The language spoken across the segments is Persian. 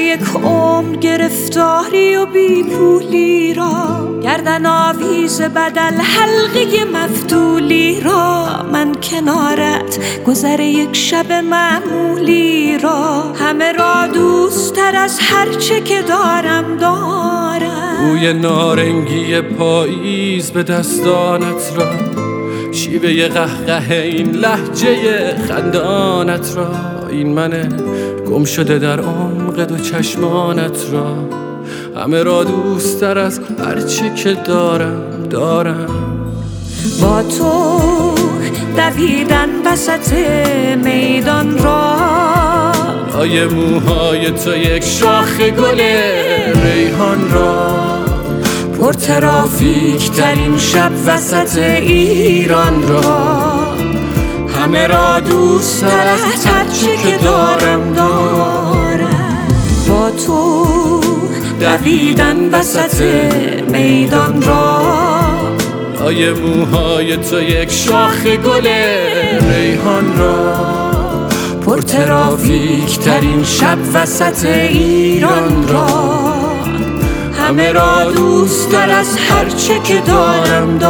یک عمر گرفتاری و بی پولی را، گردن آویز بدل حلقه مفتولی را، من کنارت گذر یک شب معمولی را، همه را دوست تر از هرچه که دارم بوی نارنگی پاییز به دستانت را، شیوه قهقه این لهجه خندانت را، این من گم شده در عمق دو چشمانت را، همه را دوست تر از هرچه که دارم. با تو دویدن وسط میدان را، لای موهای تو یک شاخ گل ریحان را، پر ترافیک ترین شب وسط ایران را، همه را دوست تر از هرچه که دارم. با تو دویدن وسط میدان را، لای موهای تو یک شاخ گل ریحان را، پر ترافیک ترین شب وسط ایران را، همه را دوست تر از هرچه که دارم.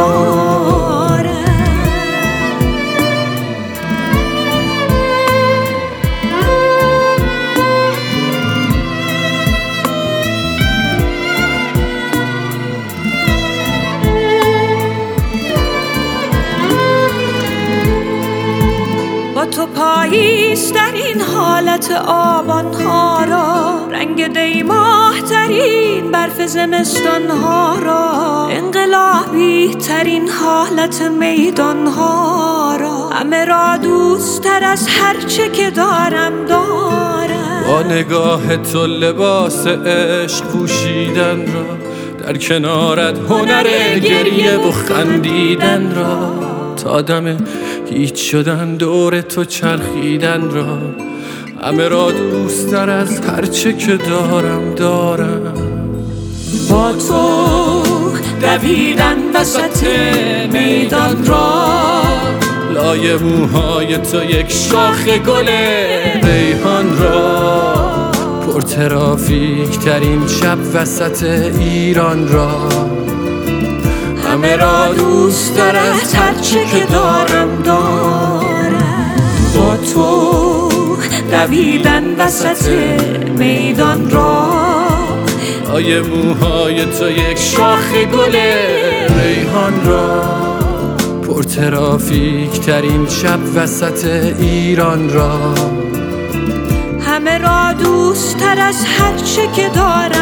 با تو پاییز در این حالت آبانها را، رنگ دیماه ترین برف زمستانها را، انقلابی ترین حالت میدانها را، همه را دوست تر از هرچه که دارم. با نگاه تو لباس عشق پوشیدن را، در کنارت هنر گریه و خندیدن را، تا دم هیچ شدن دور تو چرخیدن را، همه را دوست تر از هرچه که دارم. با تو دویدن وسط میدان را، لای موهای تو یک شاخ گل ریحان را، پر ترافیک ترین شب وسط ایران را، همه را دوست تر از هرچه که دارم. با تو دویدن وسط میدان را، لای موهای تو یک شاخ گل ریحان را، پر ترافیک ترین شب وسط ایران را، همه را دوست تر از هرچه که دارم.